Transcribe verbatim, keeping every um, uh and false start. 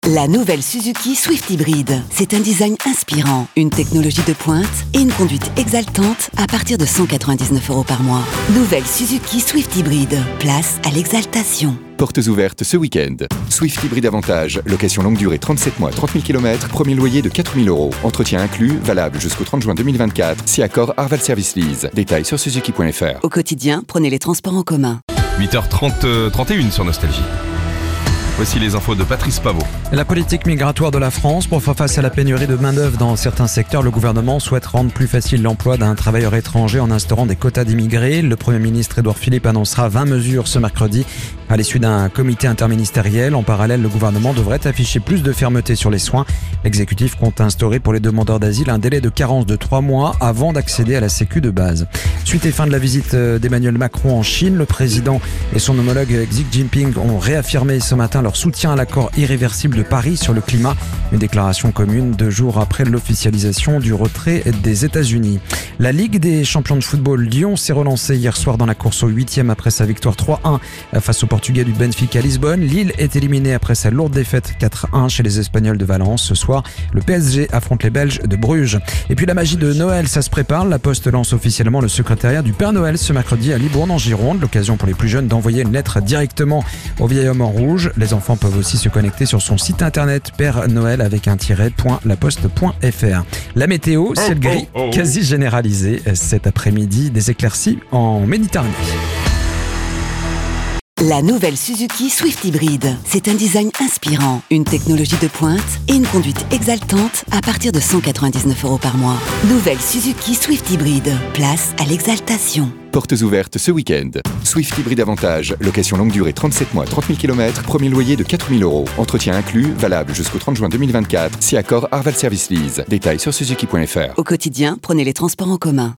La nouvelle Suzuki Swift Hybrid. C'est un design inspirant, une technologie de pointe et une conduite exaltante à partir de cent quatre-vingt-dix-neuf euros par mois. Nouvelle Suzuki Swift Hybrid. Place à l'exaltation. Portes ouvertes ce week-end. Swift Hybrid Avantage, location longue durée trente-sept mois, trente mille kilomètres, premier loyer de quatre mille euros. Entretien inclus, valable jusqu'au trente juin deux mille vingt-quatre, si accord Arval Service Lease. Détails sur suzuki point f r. Au quotidien, prenez les transports en commun. huit heures trente, trente et une sur Nostalgie. Voici les infos de Patrice Pavot. La politique migratoire de la France. Pour faire face à la pénurie de main-d'œuvre dans certains secteurs, le gouvernement souhaite rendre plus facile l'emploi d'un travailleur étranger en instaurant des quotas d'immigrés. Le Premier ministre Édouard Philippe annoncera vingt mesures ce mercredi à l'issue d'un comité interministériel. En parallèle, le gouvernement devrait afficher plus de fermeté sur les soins. L'exécutif compte instaurer pour les demandeurs d'asile un délai de carence de trois mois avant d'accéder à la sécu de base. Suite et fin de la visite d'Emmanuel Macron en Chine, le président et son homologue Xi Jinping ont réaffirmé ce matin leur soutien à l'accord irréversible de Paris sur le climat. Une déclaration commune deux jours après l'officialisation du retrait des États-Unis. La Ligue des champions de football, Lyon s'est relancée hier soir dans la course au huitième après sa victoire trois un face au Portugais du Benfica à Lisbonne. Lille est éliminée après sa lourde défaite quatre un chez les Espagnols de Valence. Ce soir, le P S G affronte les Belges de Bruges. Et puis la magie de Noël, ça se prépare. La Poste lance officiellement le secrétariat du Père Noël ce mercredi à Libourne en Gironde. L'occasion pour les plus jeunes d'envoyer une lettre directement au vieil homme en rouge. Les enfants peuvent aussi se connecter sur son site internet Père Noël avec un tiret point laposte point f r. La météo, ciel gris oh, oh. quasi généralisé cet après-midi, des éclaircies en Méditerranée. La nouvelle Suzuki Swift Hybrid. C'est un design inspirant, une technologie de pointe et une conduite exaltante à partir de cent quatre-vingt-dix-neuf euros par mois. Nouvelle Suzuki Swift Hybrid. Place à l'exaltation. Portes ouvertes ce week-end. Swift Hybrid Avantage, location longue durée trente-sept mois, trente mille kilomètres, premier loyer de quatre mille euros. Entretien inclus, valable jusqu'au trente juin deux mille vingt-quatre, si accord Arval Service Lease. Détails sur suzuki point f r. Au quotidien, prenez les transports en commun.